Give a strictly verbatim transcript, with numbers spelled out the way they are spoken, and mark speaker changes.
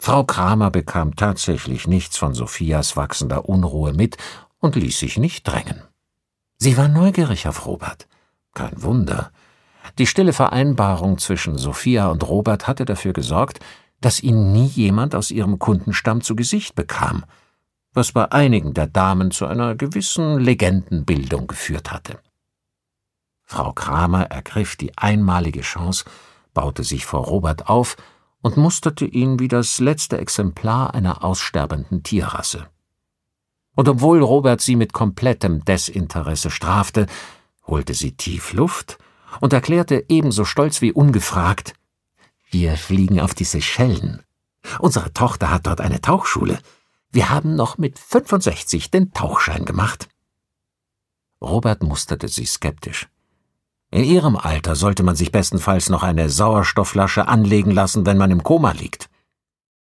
Speaker 1: Frau Kramer bekam tatsächlich nichts von Sophias wachsender Unruhe mit und ließ sich nicht drängen. Sie war neugierig auf Robert. Kein Wunder. Die stille Vereinbarung zwischen Sophia und Robert hatte dafür gesorgt, dass ihn nie jemand aus ihrem Kundenstamm zu Gesicht bekam, was bei einigen der Damen zu einer gewissen Legendenbildung geführt hatte. Frau Kramer ergriff die einmalige Chance, baute sich vor Robert auf und musterte ihn wie das letzte Exemplar einer aussterbenden Tierrasse. Und obwohl Robert sie mit komplettem Desinteresse strafte, holte sie tief Luft und erklärte ebenso stolz wie ungefragt: »Wir fliegen auf die Seychellen. Unsere Tochter hat dort eine Tauchschule. Wir haben noch mit fünfundsechzig den Tauchschein gemacht.« Robert musterte sie skeptisch. In ihrem Alter sollte man sich bestenfalls noch eine Sauerstoffflasche anlegen lassen, wenn man im Koma liegt.